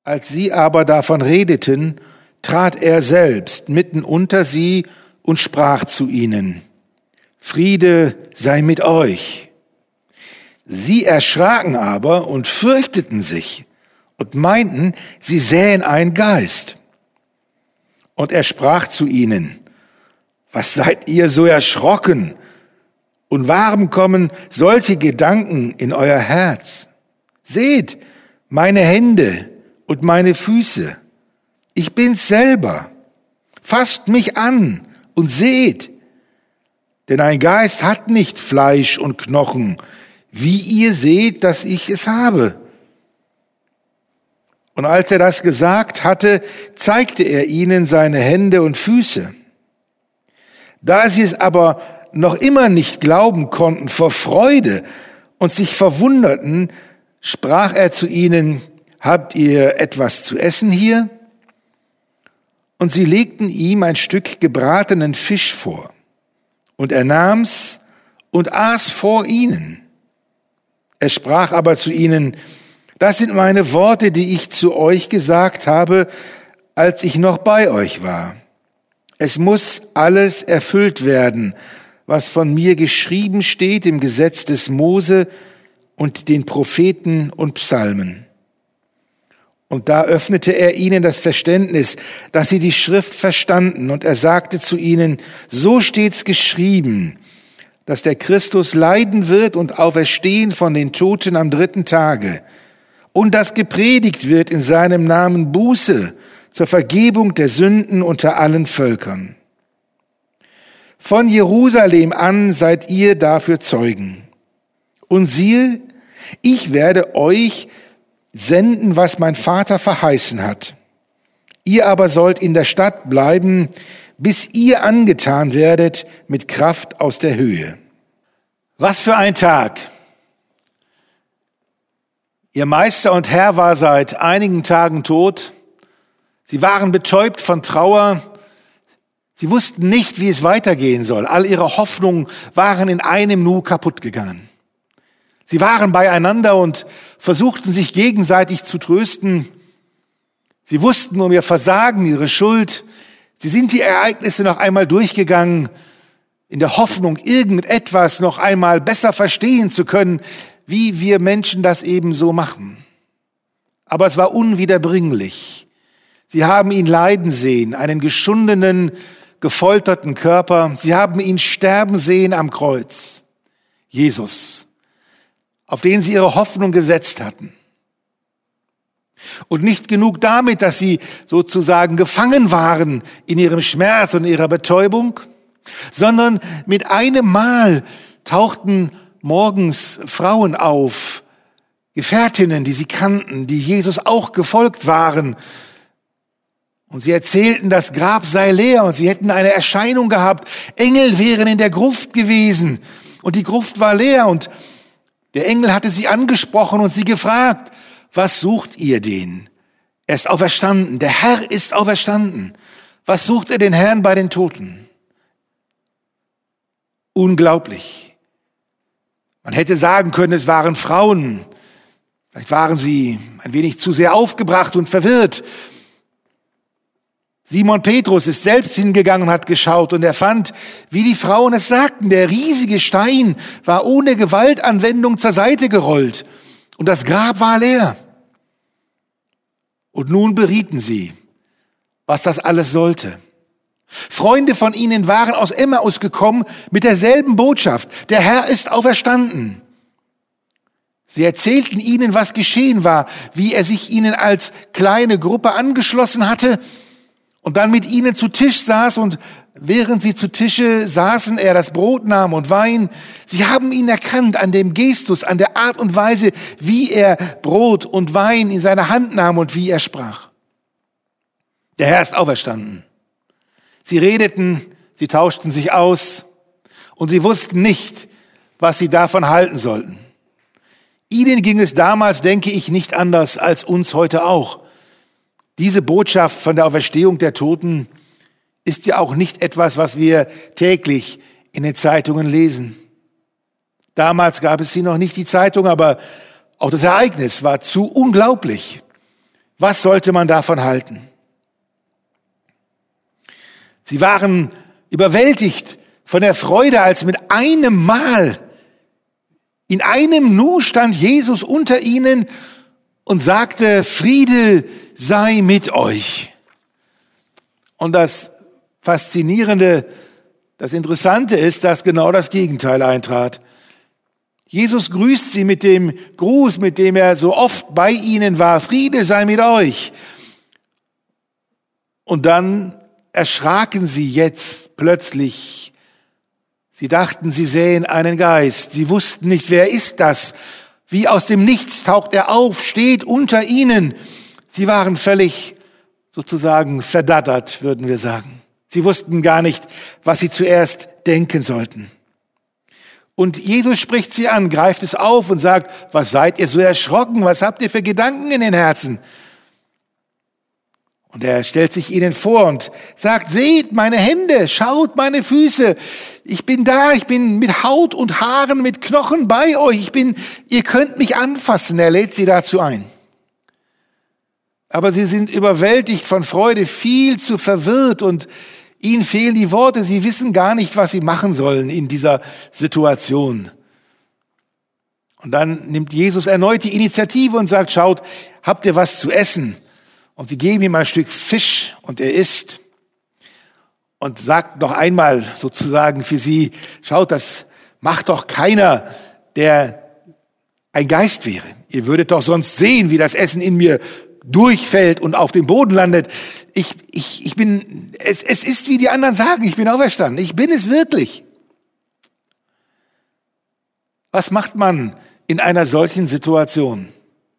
Als sie aber davon redeten, trat er selbst mitten unter sie und sprach zu ihnen: Friede sei mit euch. Sie erschraken aber und fürchteten sich und meinten, sie sähen einen Geist. Und er sprach zu ihnen: Was seid ihr so erschrocken? Und warum kommen solche Gedanken in euer Herz? Seht, meine Hände und meine Füße. Ich bin's selber. Fasst mich an und seht. Denn ein Geist hat nicht Fleisch und Knochen, wie ihr seht, dass ich es habe. Und als er das gesagt hatte, zeigte er ihnen seine Hände und Füße. Da sie es aber noch immer nicht glauben konnten vor Freude und sich verwunderten, sprach er zu ihnen: Habt ihr etwas zu essen hier? Und sie legten ihm ein Stück gebratenen Fisch vor. Und er nahm's und aß vor ihnen. Er sprach aber zu ihnen: Das sind meine Worte, die ich zu euch gesagt habe, als ich noch bei euch war. Es muss alles erfüllt werden, was von mir geschrieben steht im Gesetz des Mose und den Propheten und Psalmen. Und da öffnete er ihnen das Verständnis, dass sie die Schrift verstanden. Und er sagte zu ihnen: So steht's geschrieben, dass der Christus leiden wird und auferstehen von den Toten am 3. Tage. Und dass gepredigt wird in seinem Namen Buße zur Vergebung der Sünden unter allen Völkern. Von Jerusalem an seid ihr dafür Zeugen. Und siehe, ich werde euch senden, was mein Vater verheißen hat. Ihr aber sollt in der Stadt bleiben, bis ihr angetan werdet mit Kraft aus der Höhe. Was für ein Tag! Ihr Meister und Herr war seit einigen Tagen tot. Sie waren betäubt von Trauer. Sie wussten nicht, wie es weitergehen soll. All ihre Hoffnungen waren in einem Nu kaputt gegangen. Sie waren beieinander und versuchten sich gegenseitig zu trösten. Sie wussten um ihr Versagen, ihre Schuld. Sie sind die Ereignisse noch einmal durchgegangen, in der Hoffnung, irgendetwas noch einmal besser verstehen zu können, wie wir Menschen das eben so machen. Aber es war unwiederbringlich. Sie haben ihn leiden sehen, einen geschundenen, gefolterten Körper. Sie haben ihn sterben sehen am Kreuz. Jesus, auf den sie ihre Hoffnung gesetzt hatten. Und nicht genug damit, dass sie sozusagen gefangen waren in ihrem Schmerz und ihrer Betäubung, sondern mit einem Mal tauchten morgens Frauen auf, Gefährtinnen, die sie kannten, die Jesus auch gefolgt waren. Und sie erzählten, das Grab sei leer und sie hätten eine Erscheinung gehabt. Engel wären in der Gruft gewesen und die Gruft war leer und der Engel hatte sie angesprochen und sie gefragt: Was sucht ihr den? Er ist auferstanden. Der Herr ist auferstanden. Was sucht ihr den Herrn bei den Toten? Unglaublich. Man hätte sagen können, es waren Frauen. Vielleicht waren sie ein wenig zu sehr aufgebracht und verwirrt. Simon Petrus ist selbst hingegangen und hat geschaut und er fand, wie die Frauen es sagten, der riesige Stein war ohne Gewaltanwendung zur Seite gerollt und das Grab war leer. Und nun berieten sie, was das alles sollte. Freunde von ihnen waren aus Emmaus gekommen mit derselben Botschaft: Der Herr ist auferstanden. Sie erzählten ihnen, was geschehen war, wie er sich ihnen als kleine Gruppe angeschlossen hatte und dann mit ihnen zu Tisch saß und während sie zu Tische saßen, er das Brot nahm und Wein. Sie haben ihn erkannt an dem Gestus, an der Art und Weise, wie er Brot und Wein in seine Hand nahm und wie er sprach. Der Herr ist auferstanden. Sie redeten, sie tauschten sich aus und sie wussten nicht, was sie davon halten sollten. Ihnen ging es damals, denke ich, nicht anders als uns heute auch. Diese Botschaft von der Auferstehung der Toten ist ja auch nicht etwas, was wir täglich in den Zeitungen lesen. Damals gab es sie noch nicht, die Zeitung, aber auch das Ereignis war zu unglaublich. Was sollte man davon halten? Sie waren überwältigt von der Freude, als mit einem Mal, in einem Nu stand Jesus unter ihnen und sagte, Friede sei mit euch. Und das Faszinierende, das Interessante ist, dass genau das Gegenteil eintrat. Jesus grüßt sie mit dem Gruß, mit dem er so oft bei ihnen war. Friede sei mit euch. Und dann erschraken sie jetzt plötzlich. Sie dachten, sie sähen einen Geist. Sie wussten nicht, wer ist das? Wie aus dem Nichts taucht er auf, steht unter ihnen. Sie waren völlig sozusagen verdattert, würden wir sagen. Sie wussten gar nicht, was sie zuerst denken sollten. Und Jesus spricht sie an, greift es auf und sagt, was seid ihr so erschrocken? Was habt ihr für Gedanken in den Herzen? Und er stellt sich ihnen vor und sagt, seht meine Hände, schaut meine Füße. Ich bin da, ich bin mit Haut und Haaren, mit Knochen bei euch. Ihr könnt mich anfassen. Er lädt sie dazu ein. Aber sie sind überwältigt von Freude, viel zu verwirrt und ihnen fehlen die Worte. Sie wissen gar nicht, was sie machen sollen in dieser Situation. Und dann nimmt Jesus erneut die Initiative und sagt, schaut, habt ihr was zu essen? Und sie geben ihm ein Stück Fisch und er isst und sagt noch einmal sozusagen für sie, schaut, das macht doch keiner, der ein Geist wäre. Ihr würdet doch sonst sehen, wie das Essen in mir durchfällt und auf dem Boden landet. Es ist, wie die anderen sagen, ich bin auferstanden. Ich bin es wirklich. Was macht man in einer solchen Situation?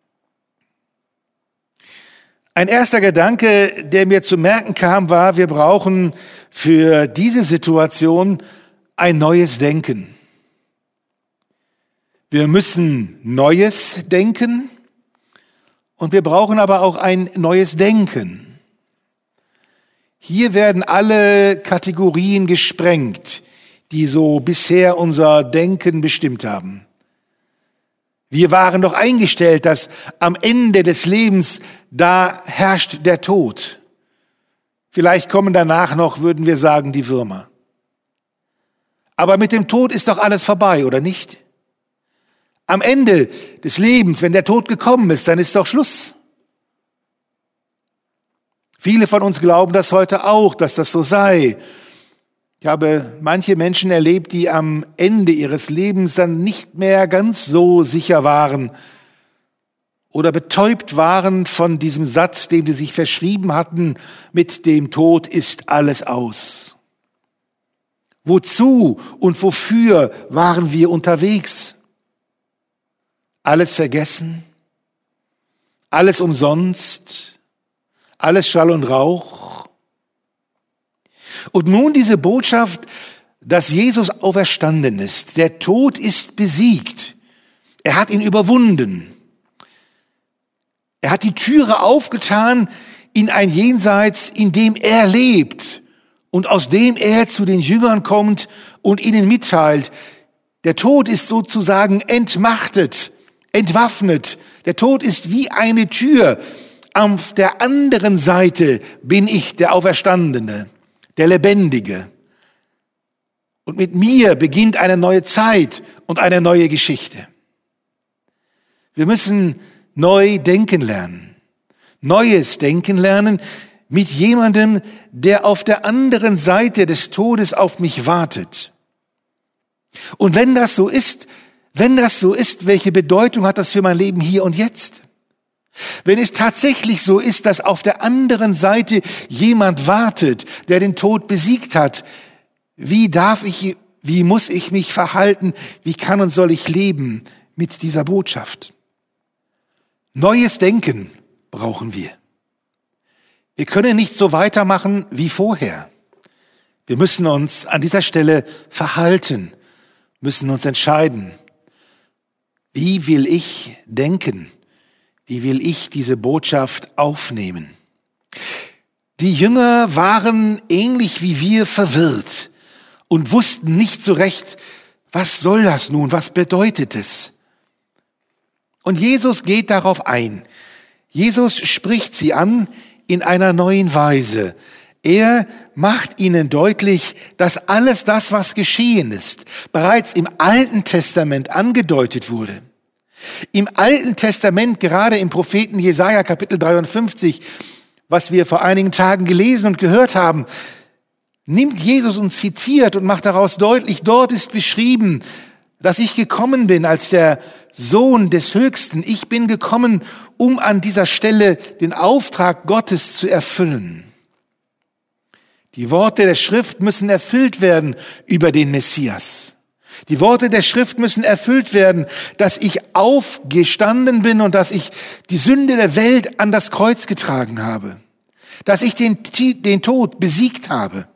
Ein erster Gedanke, der mir zu merken kam, war, wir brauchen für diese Situation ein neues Denken. Wir müssen Neues denken und wir brauchen aber auch ein neues Denken. Hier werden alle Kategorien gesprengt, die so bisher unser Denken bestimmt haben. Wir waren doch eingestellt, dass am Ende des Lebens, da herrscht der Tod. Vielleicht kommen danach noch, würden wir sagen, die Würmer. Aber mit dem Tod ist doch alles vorbei, oder nicht? Am Ende des Lebens, wenn der Tod gekommen ist, dann ist doch Schluss. Viele von uns glauben das heute auch, dass das so sei. Ich habe manche Menschen erlebt, die am Ende ihres Lebens dann nicht mehr ganz so sicher waren oder betäubt waren von diesem Satz, den sie sich verschrieben hatten, mit dem Tod ist alles aus. Wozu und wofür waren wir unterwegs? Alles vergessen? Alles umsonst? Alles Schall und Rauch? Und nun diese Botschaft, dass Jesus auferstanden ist. Der Tod ist besiegt. Er hat ihn überwunden. Er hat die Türe aufgetan in ein Jenseits, in dem er lebt und aus dem er zu den Jüngern kommt und ihnen mitteilt. Der Tod ist sozusagen entmachtet, entwaffnet. Der Tod ist wie eine Tür. Auf der anderen Seite bin ich der Auferstandene, der Lebendige. Und mit mir beginnt eine neue Zeit und eine neue Geschichte. Wir müssen neu denken lernen. Neues Denken lernen mit jemandem, der auf der anderen Seite des Todes auf mich wartet. Und wenn das so ist, welche Bedeutung hat das für mein Leben hier und jetzt? Wenn es tatsächlich so ist, dass auf der anderen Seite jemand wartet, der den Tod besiegt hat, wie muss ich mich verhalten? Wie kann und soll ich leben mit dieser Botschaft? Neues Denken brauchen wir. Wir können nicht so weitermachen wie vorher. Wir müssen uns an dieser Stelle verhalten, müssen uns entscheiden. Wie will ich denken? Wie will ich diese Botschaft aufnehmen? Die Jünger waren ähnlich wie wir verwirrt und wussten nicht so recht, was soll das nun, was bedeutet es? Und Jesus geht darauf ein. Jesus spricht sie an in einer neuen Weise. Er macht ihnen deutlich, dass alles das, was geschehen ist, bereits im Alten Testament angedeutet wurde. Im Alten Testament, gerade im Propheten Jesaja Kapitel 53, was wir vor einigen Tagen gelesen und gehört haben, nimmt Jesus und zitiert und macht daraus deutlich, dort ist beschrieben, dass ich gekommen bin als der Sohn des Höchsten. Ich bin gekommen, um an dieser Stelle den Auftrag Gottes zu erfüllen. Die Worte der Schrift müssen erfüllt werden über den Messias. Die Worte der Schrift müssen erfüllt werden, dass ich aufgestanden bin und dass ich die Sünde der Welt an das Kreuz getragen habe. Dass ich den Tod besiegt habe.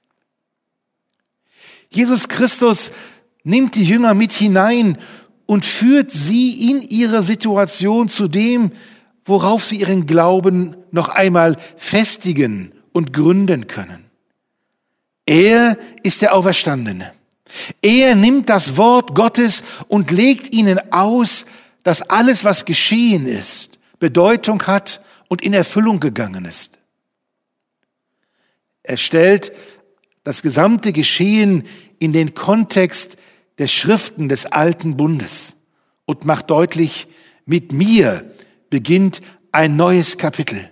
Jesus Christus nimmt die Jünger mit hinein und führt sie in ihrer Situation zu dem, worauf sie ihren Glauben noch einmal festigen und gründen können. Er ist der Auferstandene. Er nimmt das Wort Gottes und legt ihnen aus, dass alles, was geschehen ist, Bedeutung hat und in Erfüllung gegangen ist. Er stellt das gesamte Geschehen in den Kontext der Schriften des Alten Bundes und macht deutlich, mit mir beginnt ein neues Kapitel.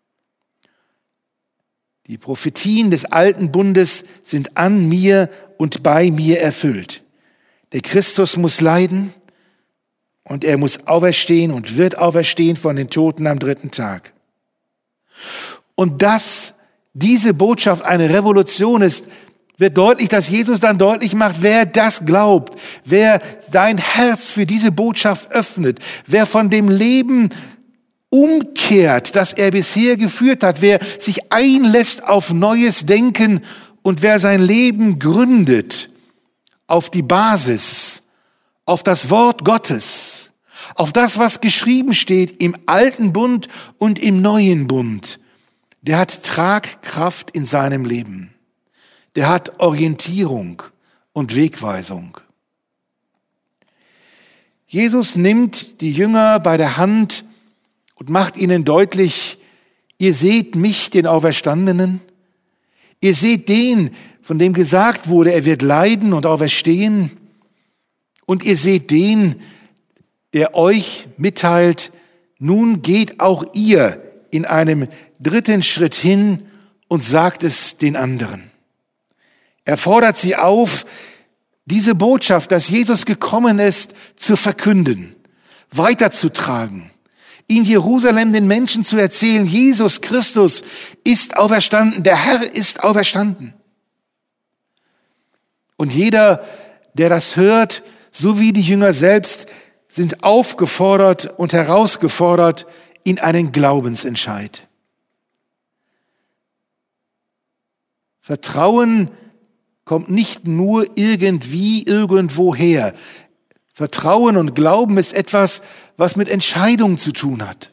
Die Prophetien des Alten Bundes sind an mir und bei mir erfüllt. Der Christus muss leiden und er muss auferstehen und wird auferstehen von den Toten am 3. Tag. Und dass diese Botschaft eine Revolution ist, wird deutlich, dass Jesus dann deutlich macht, wer das glaubt, wer sein Herz für diese Botschaft öffnet, wer von dem Leben umkehrt, das er bisher geführt hat, wer sich einlässt auf neues Denken und wer sein Leben gründet auf die Basis, auf das Wort Gottes, auf das, was geschrieben steht im Alten Bund und im Neuen Bund, der hat Tragkraft in seinem Leben. Der hat Orientierung und Wegweisung. Jesus nimmt die Jünger bei der Hand und macht ihnen deutlich, ihr seht mich, den Auferstandenen. Ihr seht den, von dem gesagt wurde, er wird leiden und auferstehen. Und ihr seht den, der euch mitteilt, nun geht auch ihr in einem 3. Schritt hin und sagt es den anderen. Er fordert sie auf, diese Botschaft, dass Jesus gekommen ist, zu verkünden, weiterzutragen, in Jerusalem den Menschen zu erzählen, Jesus Christus ist auferstanden, der Herr ist auferstanden. Und jeder, der das hört, so wie die Jünger selbst, sind aufgefordert und herausgefordert in einen Glaubensentscheid. Vertrauen kommt nicht nur irgendwie irgendwoher. Vertrauen und Glauben ist etwas, was mit Entscheidungen zu tun hat.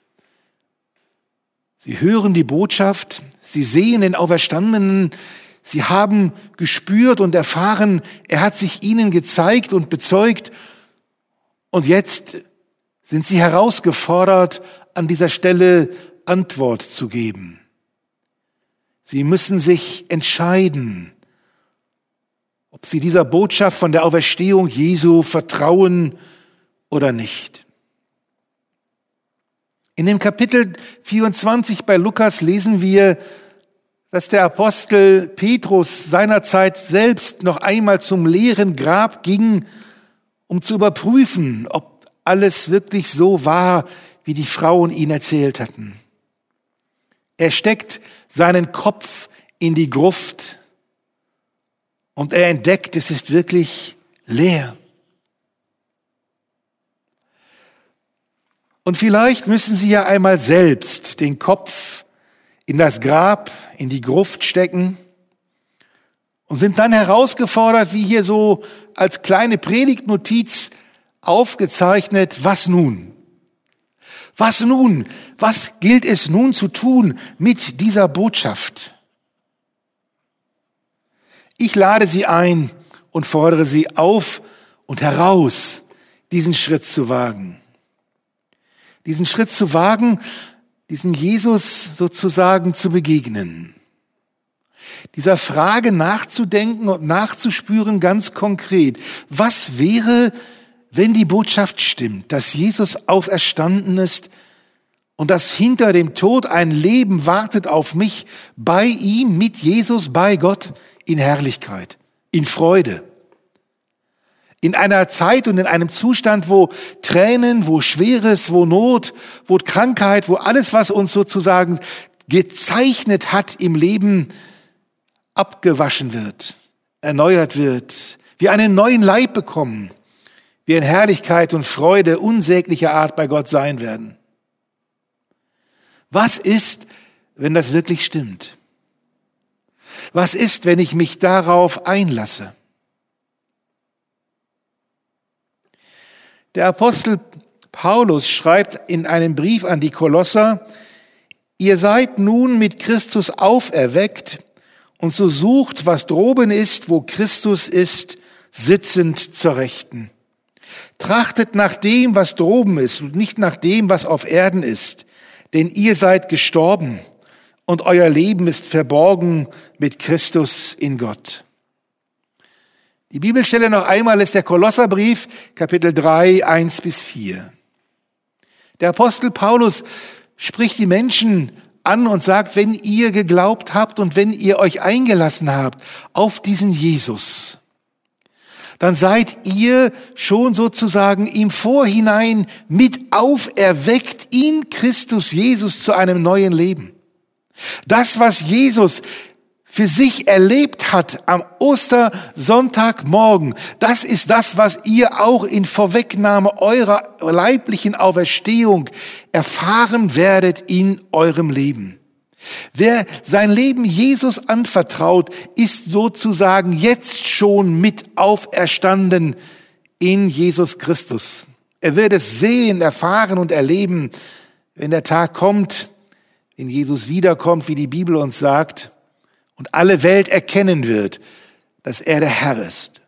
Sie hören die Botschaft, sie sehen den Auferstandenen, sie haben gespürt und erfahren, er hat sich ihnen gezeigt und bezeugt. Und jetzt sind sie herausgefordert, an dieser Stelle Antwort zu geben. Sie müssen sich entscheiden, ob sie dieser Botschaft von der Auferstehung Jesu vertrauen oder nicht. In dem Kapitel 24 bei Lukas lesen wir, dass der Apostel Petrus seinerzeit selbst noch einmal zum leeren Grab ging, um zu überprüfen, ob alles wirklich so war, wie die Frauen ihn erzählt hatten. Er steckt seinen Kopf in die Gruft und er entdeckt, es ist wirklich leer. Und vielleicht müssen Sie ja einmal selbst den Kopf in das Grab, in die Gruft stecken und sind dann herausgefordert, wie hier so als kleine Predigtnotiz aufgezeichnet, was nun? Was nun? Was gilt es nun zu tun mit dieser Botschaft? Ich lade Sie ein und fordere Sie auf und heraus, diesen Schritt zu wagen. diesen Schritt zu wagen, diesem Jesus sozusagen zu begegnen. Dieser Frage nachzudenken und nachzuspüren ganz konkret. Was wäre, wenn die Botschaft stimmt, dass Jesus auferstanden ist und dass hinter dem Tod ein Leben wartet auf mich, bei ihm, mit Jesus, bei Gott, in Herrlichkeit, in Freude. In einer Zeit und in einem Zustand, wo Tränen, wo Schweres, wo Not, wo Krankheit, wo alles, was uns sozusagen gezeichnet hat im Leben, abgewaschen wird, erneuert wird, wir einen neuen Leib bekommen, wir in Herrlichkeit und Freude unsäglicher Art bei Gott sein werden. Was ist, wenn das wirklich stimmt? Was ist, wenn ich mich darauf einlasse? Der Apostel Paulus schreibt in einem Brief an die Kolosser: Ihr seid nun mit Christus auferweckt und so sucht, was droben ist, wo Christus ist, sitzend zur Rechten. Trachtet nach dem, was droben ist und nicht nach dem, was auf Erden ist, denn ihr seid gestorben und euer Leben ist verborgen mit Christus in Gott. Die Bibelstelle noch einmal ist der Kolosserbrief, Kapitel 3, 1-4. Der Apostel Paulus spricht die Menschen an und sagt, wenn ihr geglaubt habt und wenn ihr euch eingelassen habt auf diesen Jesus, dann seid ihr schon sozusagen im Vorhinein mit auferweckt in Christus Jesus zu einem neuen Leben. Das, was Jesus für sich erlebt hat am Ostersonntagmorgen, das ist das, was ihr auch in Vorwegnahme eurer leiblichen Auferstehung erfahren werdet in eurem Leben. Wer sein Leben Jesus anvertraut, ist sozusagen jetzt schon mit auferstanden in Jesus Christus. Er wird es sehen, erfahren und erleben, wenn der Tag kommt, wenn Jesus wiederkommt, wie die Bibel uns sagt, und alle Welt erkennen wird, dass er der Herr ist.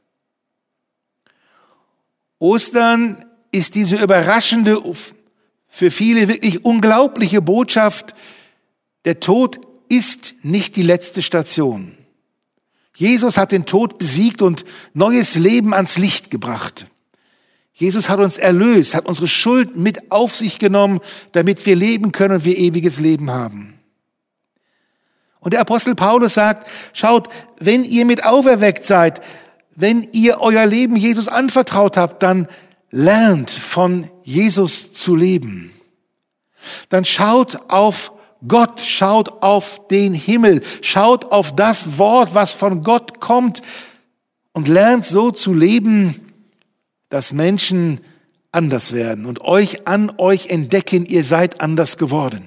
Ostern ist diese überraschende, für viele wirklich unglaubliche Botschaft: Der Tod ist nicht die letzte Station. Jesus hat den Tod besiegt und neues Leben ans Licht gebracht. Jesus hat uns erlöst, hat unsere Schuld mit auf sich genommen, damit wir leben können und wir ewiges Leben haben. Und der Apostel Paulus sagt, schaut, wenn ihr mit auferweckt seid, wenn ihr euer Leben Jesus anvertraut habt, dann lernt von Jesus zu leben. Dann schaut auf Gott, schaut auf den Himmel, schaut auf das Wort, was von Gott kommt und lernt so zu leben, dass Menschen anders werden und euch an euch entdecken, ihr seid anders geworden.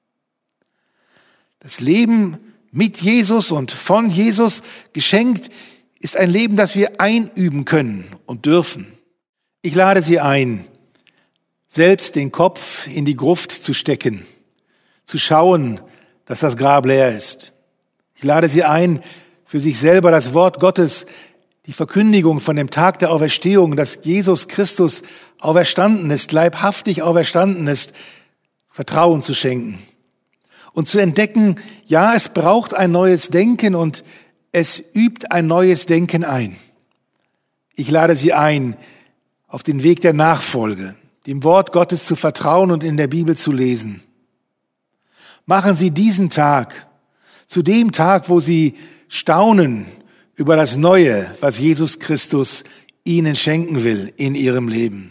Das Leben mit Jesus und von Jesus geschenkt ist ein Leben, das wir einüben können und dürfen. Ich lade Sie ein, selbst den Kopf in die Gruft zu stecken, zu schauen, dass das Grab leer ist. Ich lade Sie ein, für sich selber das Wort Gottes, die Verkündigung von dem Tag der Auferstehung, dass Jesus Christus auferstanden ist, leibhaftig auferstanden ist, Vertrauen zu schenken. Und zu entdecken, ja, es braucht ein neues Denken und es übt ein neues Denken ein. Ich lade Sie ein, auf den Weg der Nachfolge, dem Wort Gottes zu vertrauen und in der Bibel zu lesen. Machen Sie diesen Tag zu dem Tag, wo Sie staunen über das Neue, was Jesus Christus Ihnen schenken will in Ihrem Leben.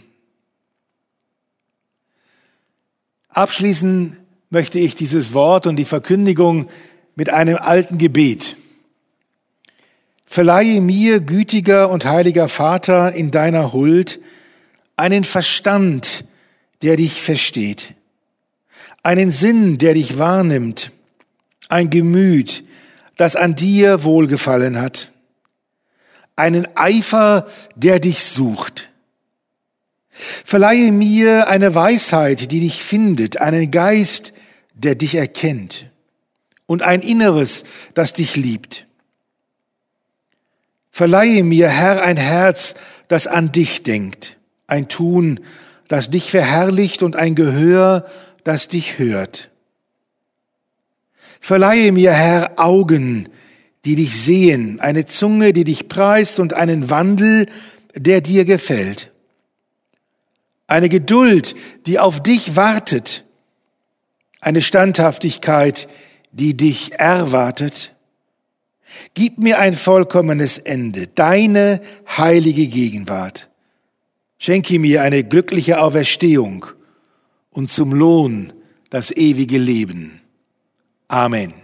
Abschließen möchte ich dieses Wort und die Verkündigung mit einem alten Gebet. Verleihe mir, gütiger und heiliger Vater, in deiner Huld einen Verstand, der dich versteht, einen Sinn, der dich wahrnimmt, ein Gemüt, das an dir Wohlgefallen hat, einen Eifer, der dich sucht. Verleihe mir eine Weisheit, die dich findet, einen Geist, der dich erkennt und ein Inneres, das dich liebt. Verleihe mir, Herr, ein Herz, das an dich denkt, ein Tun, das dich verherrlicht und ein Gehör, das dich hört. Verleihe mir, Herr, Augen, die dich sehen, eine Zunge, die dich preist und einen Wandel, der dir gefällt. Eine Geduld, die auf dich wartet, eine Standhaftigkeit, die dich erwartet. Gib mir ein vollkommenes Ende, deine heilige Gegenwart. Schenke mir eine glückliche Auferstehung und zum Lohn das ewige Leben. Amen.